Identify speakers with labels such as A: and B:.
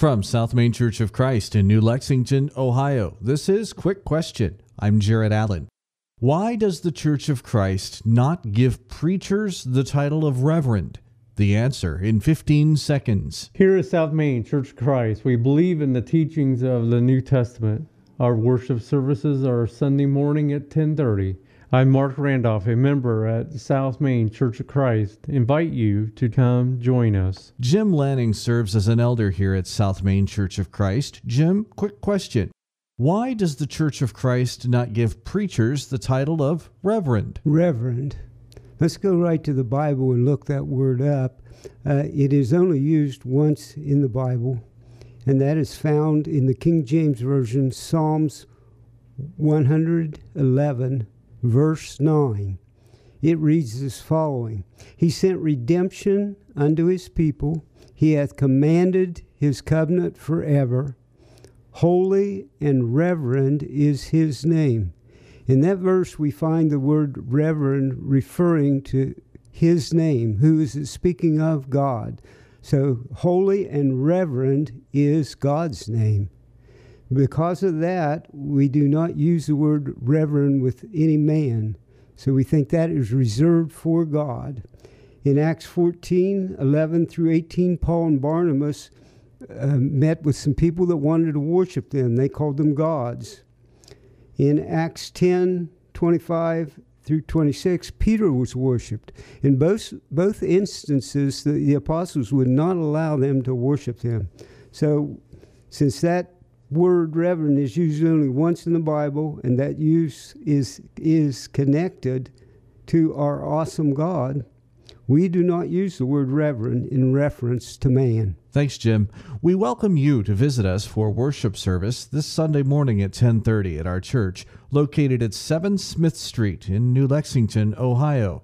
A: From South Main Church of Christ in New Lexington, Ohio, this is Quick Question. I'm Jared Allen. Why does the Church of Christ not give preachers the title of Reverend? The answer in 15 seconds.
B: Here at South Main Church of Christ, we believe in the teachings of the New Testament. Our worship services are Sunday morning at 10:30. I'm Mark Randolph, a member at South Main Church of Christ. Invite you to come join us.
A: Jim Lanning serves as an elder here at South Main Church of Christ. Jim, quick question. Why does the Church of Christ not give preachers the title of Reverend?
C: Reverend. Let's go right to the Bible and look that word up. It is only used once in the Bible, and that is found in the King James Version, Psalms 111, verse 9. It reads as following: He sent redemption unto his people. He hath commanded his covenant forever. Holy and reverend is his name. In that verse, we find the word reverend referring to his name, who is speaking of God. So holy and reverend is God's name. Because of that, we do not use the word reverend with any man. So we think that is reserved for God. In Acts 14, 11 through 18, Paul and Barnabas met with some people that wanted to worship them. They called them gods. In Acts 10, 25 through 26, Peter was worshipped. In both instances, the apostles would not allow them to worship them. So since that word reverend is used only once in the Bible, and that use is connected to our awesome God, we do not use the word reverend in reference to man.
A: Thanks, Jim. We welcome you to visit us for worship service this Sunday morning at 10:30 at our church, located at 7 Smith Street in New Lexington, Ohio.